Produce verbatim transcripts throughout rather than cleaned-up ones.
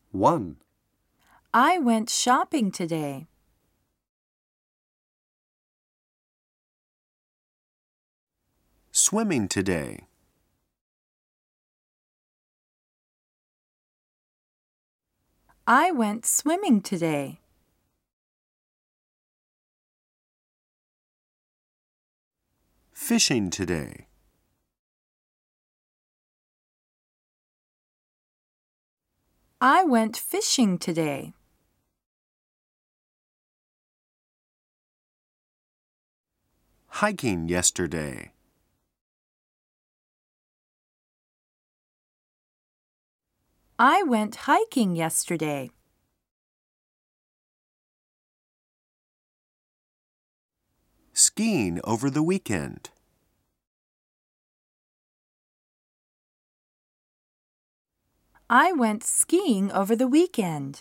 one. I went shopping today. Swimming today. I went swimming today. Fishing today. I went fishing today. Hiking yesterday. I went hiking yesterday. Skiing over the weekend. I went skiing over the weekend.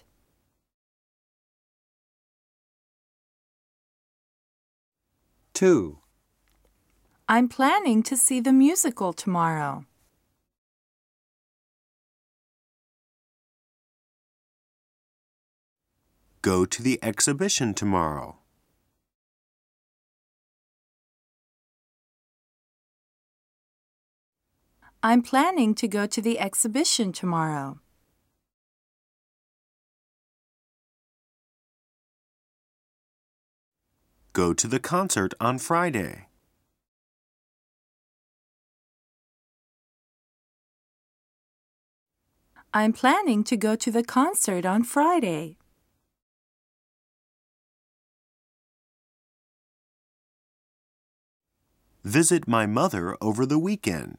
two. I'm planning to see the musical tomorrow. Go to the exhibition tomorrow. I'm planning to go to the exhibition tomorrow. Go to the concert on Friday. I'm planning to go to the concert on Friday. Visit my mother over the weekend.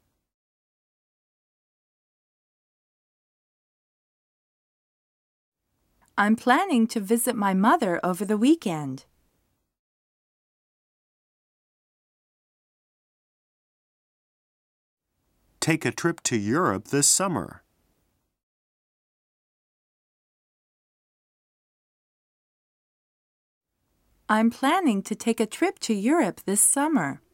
I'm planning to visit my mother over the weekend. Take a trip to Europe this summer. I'm planning to take a trip to Europe this summer.